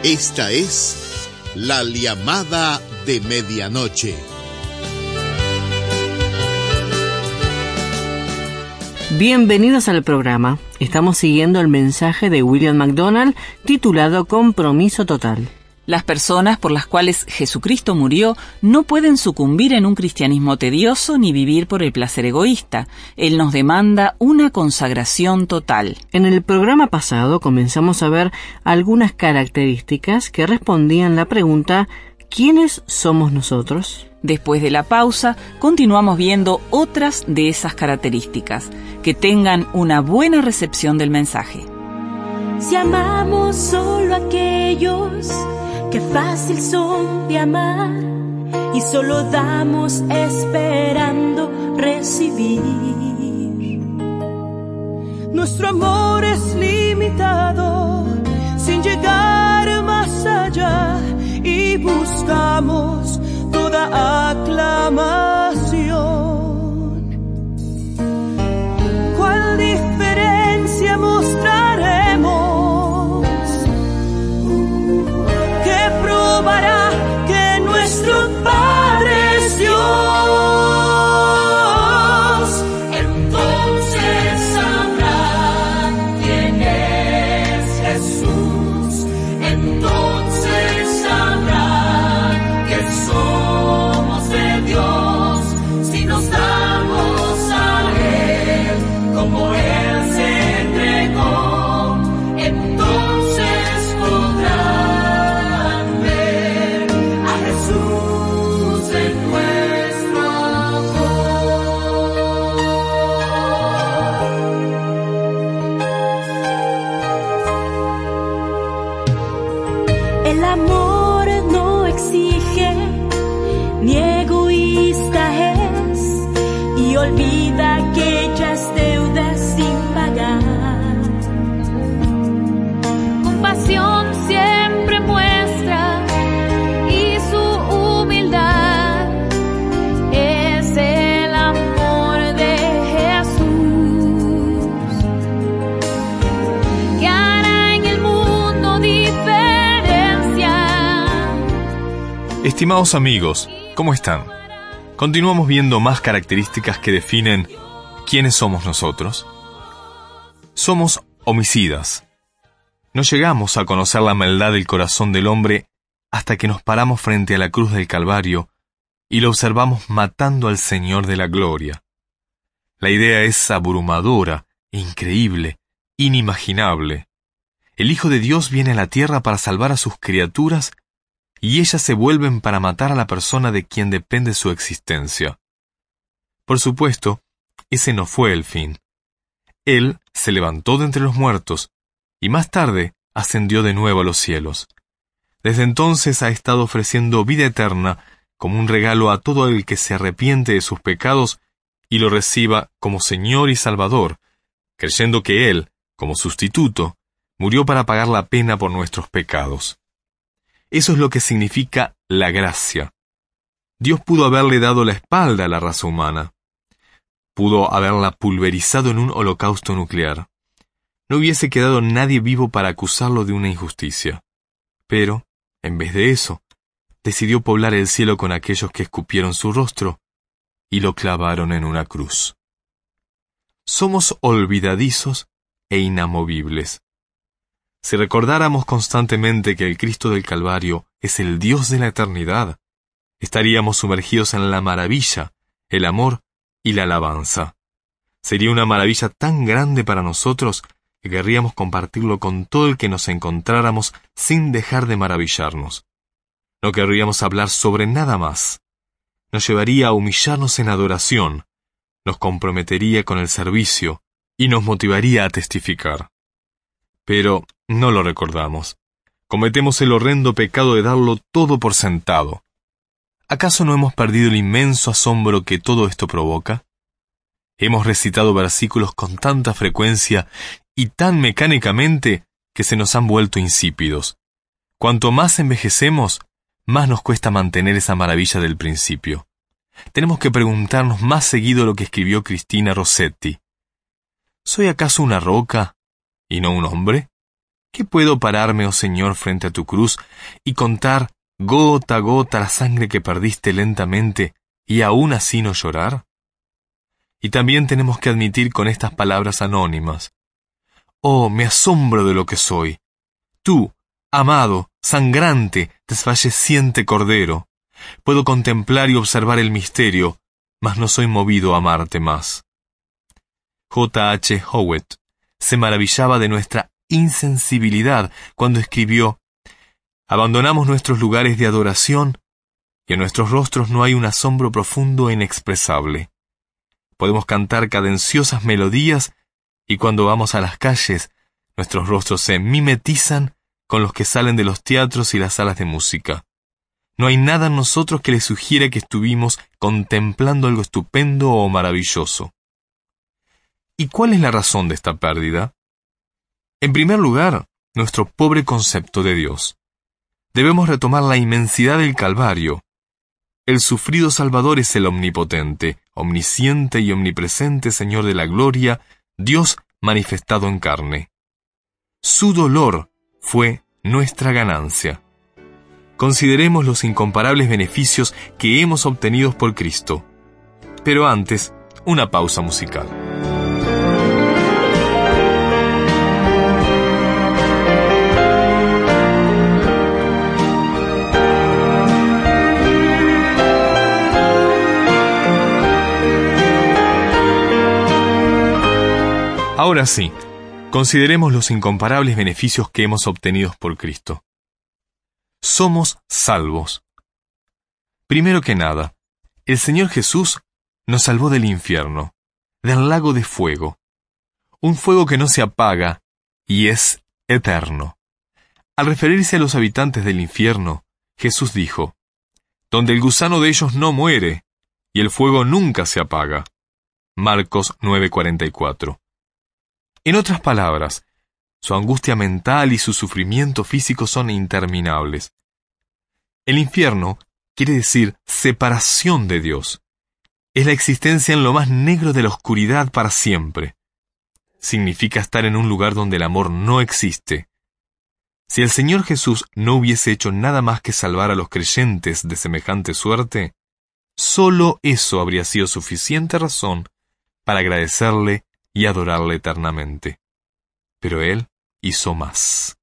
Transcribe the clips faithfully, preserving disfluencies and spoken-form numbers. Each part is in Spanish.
Esta es la llamada de medianoche. Bienvenidos al programa. Estamos siguiendo el mensaje de William MacDonald titulado Compromiso Total. Las personas por las cuales Jesucristo murió no pueden sucumbir en un cristianismo tedioso ni vivir por el placer egoísta. Él nos demanda una consagración total. En el programa pasado comenzamos a ver algunas características que respondían la pregunta ¿quiénes somos nosotros? Después de la pausa, continuamos viendo otras de esas características que tengan una buena recepción del mensaje. Si amamos solo a aquellos que fácil son de amar y solo damos esperando recibir. Nuestro amor es limitado sin llegar más allá y buscamos toda aclamación. ¿Cuál diferencia mostraremos? Probará que nuestro Padre es Dios. Entonces sabrá quién es Jesús. Entonces sabrá que somos de Dios si nos damos a Él como Él se entregó. Entonces podrá olvida aquellas deudas sin pagar. Compasión siempre muestra y su humildad es el amor de Jesús que hará en el mundo diferencia. Estimados amigos, ¿cómo están? Continuamos viendo más características que definen quiénes somos nosotros. Somos homicidas. No llegamos a conocer la maldad del corazón del hombre hasta que nos paramos frente a la cruz del Calvario y lo observamos matando al Señor de la gloria. La idea es abrumadora, increíble, inimaginable. El Hijo de Dios viene a la tierra para salvar a sus criaturas y ellas se vuelven para matar a la persona de quien depende su existencia. Por supuesto, ese no fue el fin. Él se levantó de entre los muertos y más tarde ascendió de nuevo a los cielos. Desde entonces ha estado ofreciendo vida eterna como un regalo a todo el que se arrepiente de sus pecados y lo reciba como Señor y Salvador, creyendo que Él, como sustituto, murió para pagar la pena por nuestros pecados. Eso es lo que significa la gracia. Dios pudo haberle dado la espalda a la raza humana. Pudo haberla pulverizado en un holocausto nuclear. No hubiese quedado nadie vivo para acusarlo de una injusticia. Pero, en vez de eso, decidió poblar el cielo con aquellos que escupieron su rostro y lo clavaron en una cruz. Somos olvidadizos e inamovibles. Si recordáramos constantemente que el Cristo del Calvario es el Dios de la eternidad, estaríamos sumergidos en la maravilla, el amor y la alabanza. Sería una maravilla tan grande para nosotros que querríamos compartirlo con todo el que nos encontráramos sin dejar de maravillarnos. No querríamos hablar sobre nada más. Nos llevaría a humillarnos en adoración, nos comprometería con el servicio y nos motivaría a testificar. Pero no lo recordamos. Cometemos el horrendo pecado de darlo todo por sentado. ¿Acaso no hemos perdido el inmenso asombro que todo esto provoca? Hemos recitado versículos con tanta frecuencia y tan mecánicamente que se nos han vuelto insípidos. Cuanto más envejecemos, más nos cuesta mantener esa maravilla del principio. Tenemos que preguntarnos más seguido lo que escribió Cristina Rossetti. ¿Soy acaso una roca y no un hombre? ¿Qué puedo pararme, oh Señor, frente a tu cruz y contar gota a gota la sangre que perdiste lentamente y aún así no llorar? Y también tenemos que admitir con estas palabras anónimas: oh, me asombro de lo que soy. Tú, amado, sangrante, desfalleciente Cordero, puedo contemplar y observar el misterio, mas no soy movido a amarte más. J H Howitt se maravillaba de nuestra insensibilidad cuando escribió: abandonamos nuestros lugares de adoración y en nuestros rostros no hay un asombro profundo e inexpresable. Podemos cantar cadenciosas melodías y cuando vamos a las calles, nuestros rostros se mimetizan con los que salen de los teatros y las salas de música. No hay nada en nosotros que le sugiera que estuvimos contemplando algo estupendo o maravilloso. ¿Y cuál es la razón de esta pérdida? En primer lugar, nuestro pobre concepto de Dios. Debemos retomar la inmensidad del Calvario. El sufrido Salvador es el omnipotente, omnisciente y omnipresente Señor de la gloria, Dios manifestado en carne. Su dolor fue nuestra ganancia. Consideremos los incomparables beneficios que hemos obtenido por Cristo. Pero antes, una pausa musical. Ahora sí, consideremos los incomparables beneficios que hemos obtenido por Cristo. Somos salvos. Primero que nada, el Señor Jesús nos salvó del infierno, del lago de fuego, un fuego que no se apaga y es eterno. Al referirse a los habitantes del infierno, Jesús dijo: donde el gusano de ellos no muere y el fuego nunca se apaga. Marcos nueve cuarenta y cuatro. En otras palabras, su angustia mental y su sufrimiento físico son interminables. El infierno quiere decir separación de Dios. Es la existencia en lo más negro de la oscuridad para siempre. Significa estar en un lugar donde el amor no existe. Si el Señor Jesús no hubiese hecho nada más que salvar a los creyentes de semejante suerte, solo eso habría sido suficiente razón para agradecerle y adorarle eternamente. Pero Él hizo más.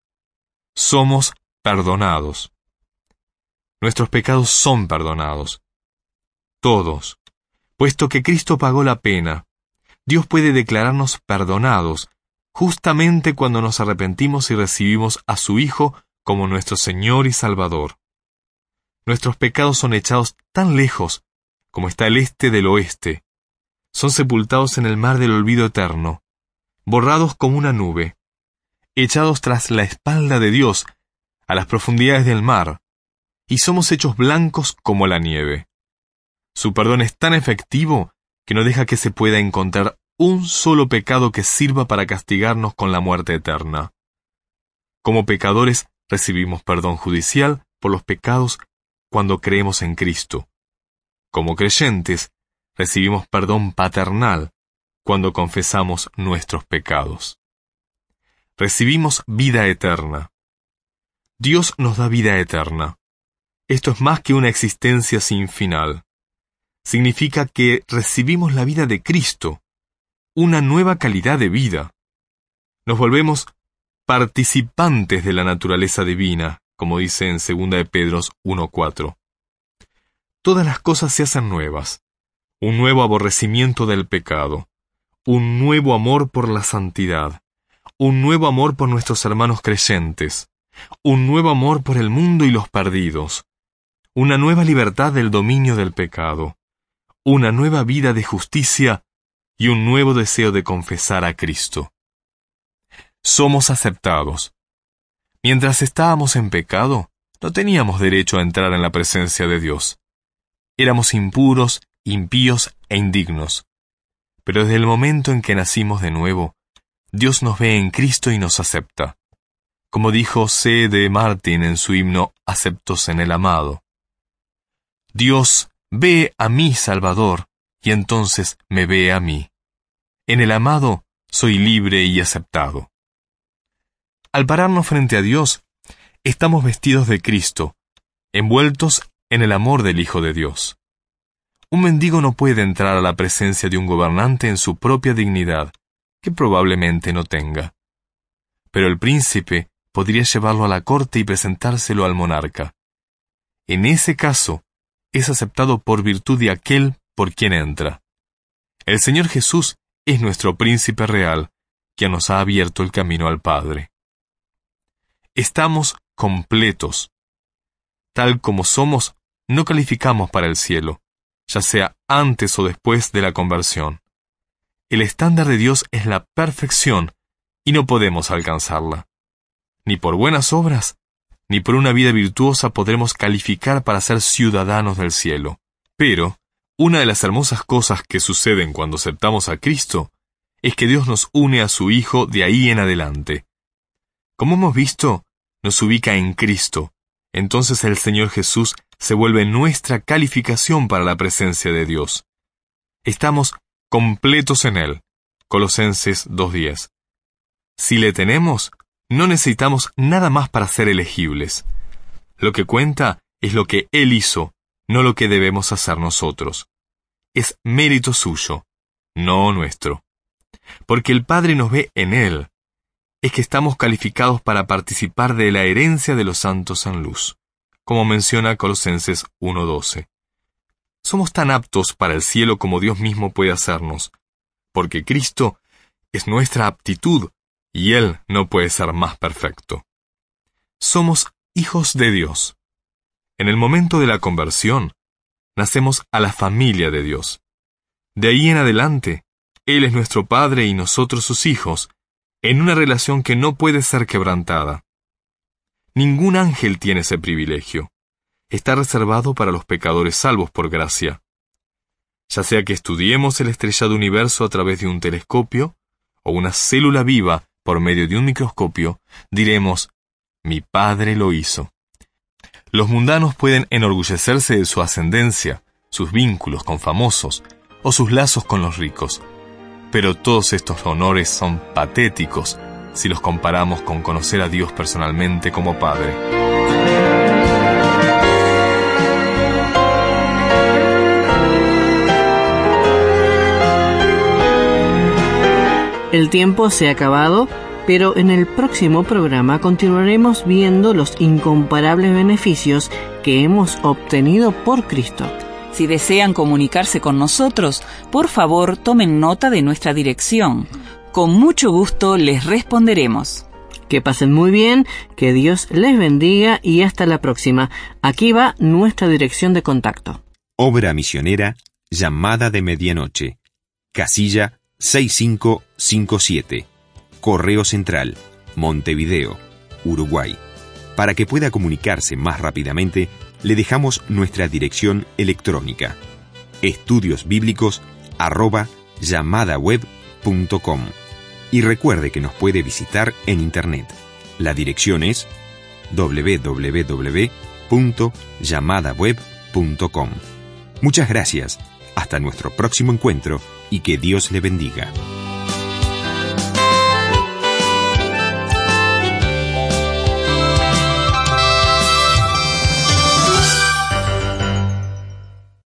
Somos perdonados. Nuestros pecados son perdonados. Todos. Puesto que Cristo pagó la pena, Dios puede declararnos perdonados justamente cuando nos arrepentimos y recibimos a su Hijo como nuestro Señor y Salvador. Nuestros pecados son echados tan lejos como está el este del oeste. Son sepultados en el mar del olvido eterno, borrados como una nube, echados tras la espalda de Dios a las profundidades del mar, y somos hechos blancos como la nieve. Su perdón es tan efectivo que no deja que se pueda encontrar un solo pecado que sirva para castigarnos con la muerte eterna. Como pecadores recibimos perdón judicial por los pecados cuando creemos en Cristo. Como creyentes, recibimos perdón paternal cuando confesamos nuestros pecados. Recibimos vida eterna. Dios nos da vida eterna. Esto es más que una existencia sin final. Significa que recibimos la vida de Cristo, una nueva calidad de vida. Nos volvemos participantes de la naturaleza divina, como dice en segunda de Pedro uno cuatro. Todas las cosas se hacen nuevas. Un nuevo aborrecimiento del pecado, un nuevo amor por la santidad, un nuevo amor por nuestros hermanos creyentes, un nuevo amor por el mundo y los perdidos, una nueva libertad del dominio del pecado, una nueva vida de justicia y un nuevo deseo de confesar a Cristo. Somos aceptados. Mientras estábamos en pecado, no teníamos derecho a entrar en la presencia de Dios. Éramos impuros, impíos e indignos. Pero desde el momento en que nacimos de nuevo, Dios nos ve en Cristo y nos acepta. Como dijo C D Martin en su himno Aceptos en el Amado. Dios ve a mi Salvador y entonces me ve a mí. En el Amado soy libre y aceptado. Al pararnos frente a Dios, estamos vestidos de Cristo, envueltos en el amor del Hijo de Dios. Un mendigo no puede entrar a la presencia de un gobernante en su propia dignidad, que probablemente no tenga. Pero el príncipe podría llevarlo a la corte y presentárselo al monarca. En ese caso, es aceptado por virtud de aquel por quien entra. El Señor Jesús es nuestro príncipe real, quien nos ha abierto el camino al Padre. Estamos completos. Tal como somos, no calificamos para el cielo, ya sea antes o después de la conversión. El estándar de Dios es la perfección y no podemos alcanzarla. Ni por buenas obras, ni por una vida virtuosa podremos calificar para ser ciudadanos del cielo. Pero, una de las hermosas cosas que suceden cuando aceptamos a Cristo es que Dios nos une a su Hijo de ahí en adelante. Como hemos visto, nos ubica en Cristo. Entonces el Señor Jesús se vuelve nuestra calificación para la presencia de Dios. Estamos completos en Él. Colosenses dos diez. Si le tenemos, no necesitamos nada más para ser elegibles. Lo que cuenta es lo que Él hizo, no lo que debemos hacer nosotros. Es mérito suyo, no nuestro. Porque el Padre nos ve en Él. Es que estamos calificados para participar de la herencia de los santos en luz, como menciona Colosenses uno doce. Somos tan aptos para el cielo como Dios mismo puede hacernos, porque Cristo es nuestra aptitud y Él no puede ser más perfecto. Somos hijos de Dios. En el momento de la conversión, nacemos a la familia de Dios. De ahí en adelante, Él es nuestro Padre y nosotros sus hijos, en una relación que no puede ser quebrantada. Ningún ángel tiene ese privilegio. Está reservado para los pecadores salvos por gracia. Ya sea que estudiemos el estrellado universo a través de un telescopio, o una célula viva por medio de un microscopio, diremos, mi Padre lo hizo. Los mundanos pueden enorgullecerse de su ascendencia, sus vínculos con famosos, o sus lazos con los ricos. Pero todos estos honores son patéticos si los comparamos con conocer a Dios personalmente como Padre. El tiempo se ha acabado, pero en el próximo programa continuaremos viendo los incomparables beneficios que hemos obtenido por Cristo. Si desean comunicarse con nosotros, por favor tomen nota de nuestra dirección. Con mucho gusto les responderemos. Que pasen muy bien, que Dios les bendiga y hasta la próxima. Aquí va nuestra dirección de contacto. Obra misionera Llamada de Medianoche. Casilla seis cinco cinco siete. Correo Central, Montevideo, Uruguay. Para que pueda comunicarse más rápidamente, le dejamos nuestra dirección electrónica: estudiosbíblicos arroba llamadaweb punto com. Y recuerde que nos puede visitar en internet. La dirección es doble u doble u doble u punto llamadaweb punto com. Muchas gracias. Hasta nuestro próximo encuentro y que Dios le bendiga.